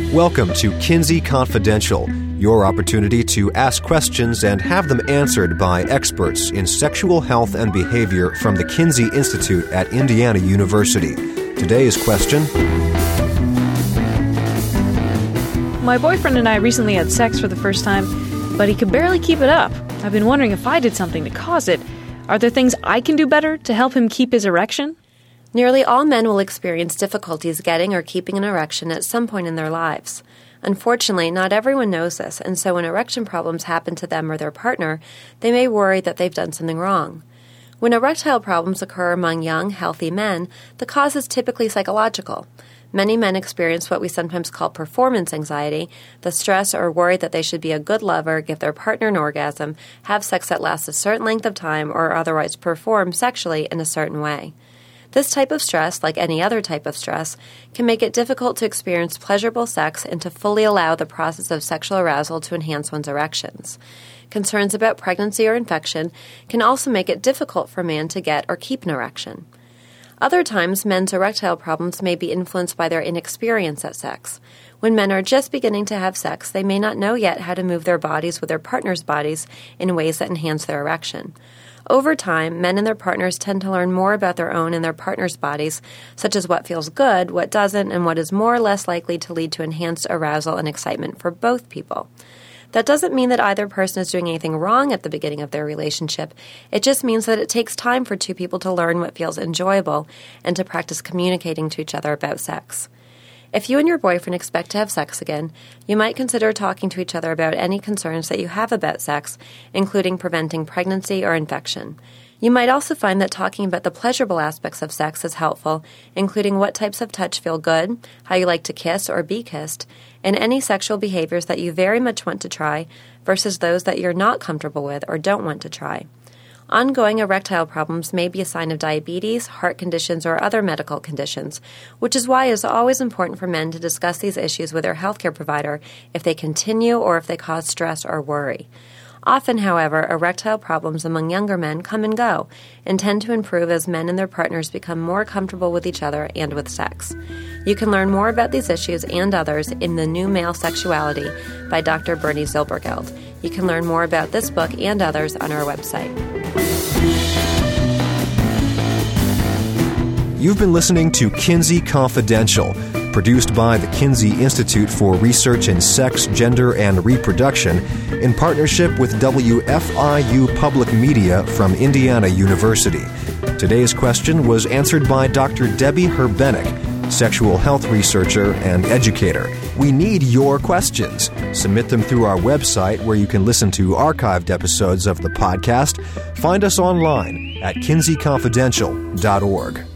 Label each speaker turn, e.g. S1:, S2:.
S1: Welcome to Kinsey Confidential, your opportunity to ask questions and have them answered by experts in sexual health and behavior from the Kinsey Institute at Indiana University. Today's question:
S2: My boyfriend and I recently had sex for the first time, but he could barely keep it up. I've been wondering if I did something to cause it. Are there things I can do better to help him keep his erection?
S3: Nearly all men will experience difficulties getting or keeping an erection at some point in their lives. Unfortunately, not everyone knows this, and so when erection problems happen to them or their partner, they may worry that they've done something wrong. When erectile problems occur among young, healthy men, the cause is typically psychological. Many men experience what we sometimes call performance anxiety, the stress or worry that they should be a good lover, give their partner an orgasm, have sex that lasts a certain length of time, or otherwise perform sexually in a certain way. This type of stress, like any other type of stress, can make it difficult to experience pleasurable sex and to fully allow the process of sexual arousal to enhance one's erections. Concerns about pregnancy or infection can also make it difficult for a man to get or keep an erection. Other times, men's erectile problems may be influenced by their inexperience at sex. When men are just beginning to have sex, they may not know yet how to move their bodies with their partner's bodies in ways that enhance their erection. Over time, men and their partners tend to learn more about their own and their partner's bodies, such as what feels good, what doesn't, and what is more or less likely to lead to enhanced arousal and excitement for both people. That doesn't mean that either person is doing anything wrong at the beginning of their relationship. It just means that it takes time for two people to learn what feels enjoyable and to practice communicating to each other about sex. If you and your boyfriend expect to have sex again, you might consider talking to each other about any concerns that you have about sex, including preventing pregnancy or infection. You might also find that talking about the pleasurable aspects of sex is helpful, including what types of touch feel good, how you like to kiss or be kissed, and any sexual behaviors that you very much want to try versus those that you're not comfortable with or don't want to try. Ongoing erectile problems may be a sign of diabetes, heart conditions, or other medical conditions, which is why it is always important for men to discuss these issues with their healthcare provider if they continue or if they cause stress or worry. Often, however, erectile problems among younger men come and go and tend to improve as men and their partners become more comfortable with each other and with sex. You can learn more about these issues and others in The New Male Sexuality by Dr. Bernie Zilbergeld. You can learn more about this book and others on our website.
S1: You've been listening to Kinsey Confidential, produced by the Kinsey Institute for Research in Sex, Gender, and Reproduction in partnership with WFIU Public Media from Indiana University. Today's question was answered by Dr. Debbie Herbenek, sexual health researcher and educator. We need your questions. Submit them through our website, where you can listen to archived episodes of the podcast. Find us online at kinseyconfidential.org.